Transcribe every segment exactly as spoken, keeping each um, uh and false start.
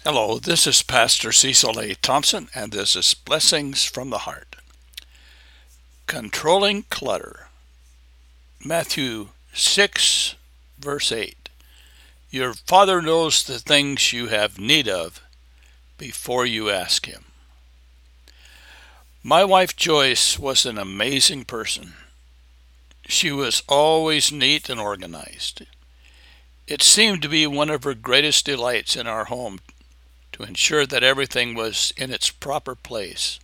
Hello, this is Pastor Cecil A. Thompson, and this is Blessings from the Heart. Controlling Clutter. Matthew six, verse eight. Your Father knows the things you have need of before you ask Him. My wife Joyce was an amazing person. She was always neat and organized. It seemed to be one of her greatest delights in our home to ensure that everything was in its proper place.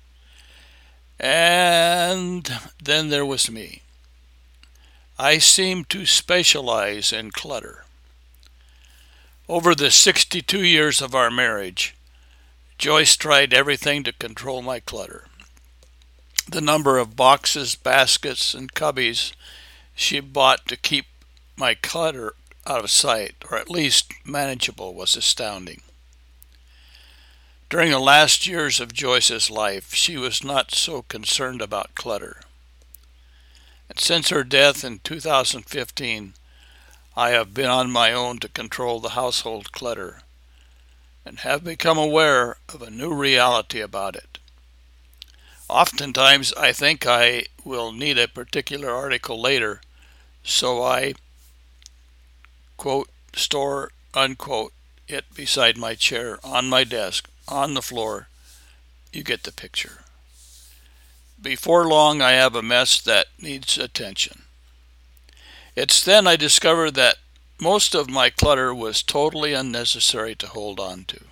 And then there was me. I seemed to specialize in clutter. Over the sixty-two years of our marriage, Joyce tried everything to control my clutter. The number of boxes, baskets, and cubbies she bought to keep my clutter out of sight, or at least manageable, was astounding. During the last years of Joyce's life, she was not so concerned about clutter. And since her death in two thousand fifteen, I have been on my own to control the household clutter and have become aware of a new reality about it. Oftentimes, I think I will need a particular article later, so I, quote, store, unquote, it beside my chair, on my desk, on the floor. You get the picture. Before long, I have a mess that needs attention. It's then I discover that most of my clutter was totally unnecessary to hold on to.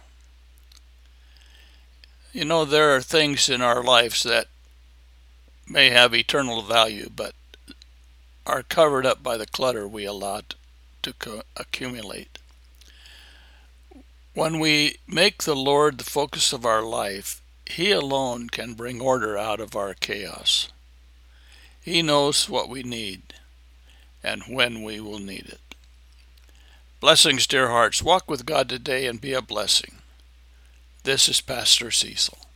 You know, there are things in our lives that may have eternal value, but are covered up by the clutter we allow to co- accumulate. When we make the Lord the focus of our life, He alone can bring order out of our chaos. He knows what we need and when we will need it. Blessings, dear hearts. Walk with God today and be a blessing. This is Pastor Cecil.